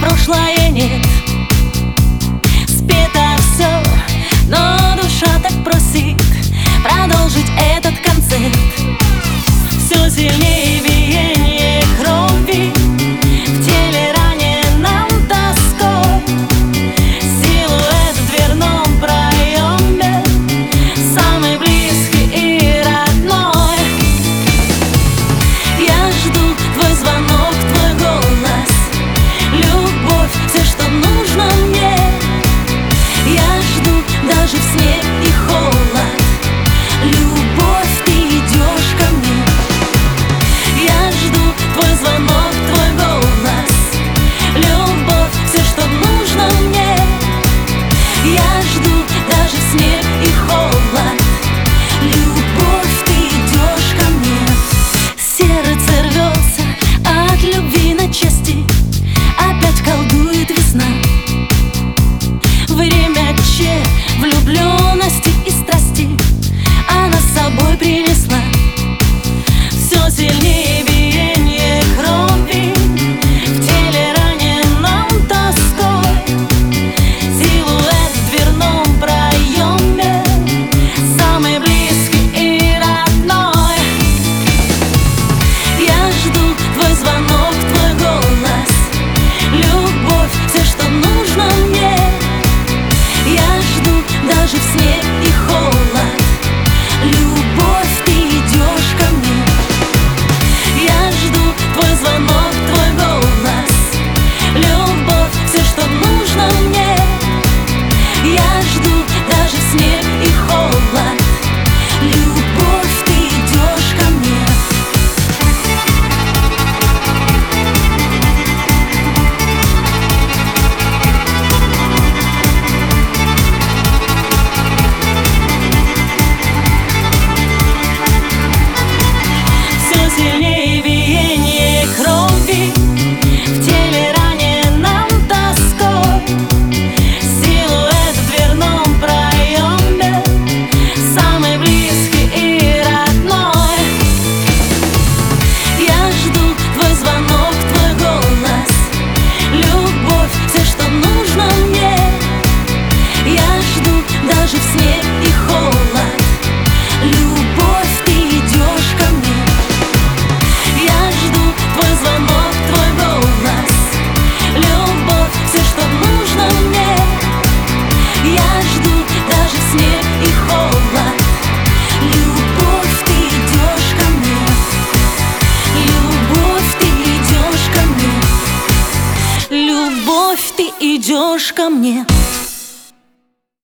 прошлое нет. Спето все, но душа так просит продолжить этот концерт. Все сильнее биение крови в теле раненом тоской. Силуэт в дверном проеме, самый близкий и родной. Я жду твой звонок, твой голос, любовь, все, что нужно мне. Я жду даже в снег и холод. Любовь, ты идешь ко мне. Я жду твой звонок, твой голос, любовь, все, что нужно мне. Я жду даже в снег и холод. Любовь, ты идешь ко мне. Сердце рвется от любви на части, опять колдует весна. Время влюбленности и страсти она с собой принесла. Все сильнее биение крови в теле раненом тоской. Силуэт в дверном проеме, самый близкий и родной. Я жду твой звонок, твой голос, любовь, все, что нужно мне. Я жду даже в снег и холод. Любовь, ты идешь ко мне. Я жду твой звонок, твой голос, любовь, все, что нужно мне. Я жду даже в снег и холод. Любовь, ты идешь ко мне. Сильнее биение крови в теле раненом тоской. Силуэт в дверном проеме, самый близкий и родной. Я жду твой звонок, твой голос, любовь, все, что нужно мне. Я жду даже в снег и холод. Любовь, ты идешь ко мне. Я жду твой звонок, твой голос, любовь, все, что нужно мне. Я жду даже в снег и холод. Любовь, ты идешь ко мне. Любовь, ты идешь ко мне. Любовь, ты идешь ко мне.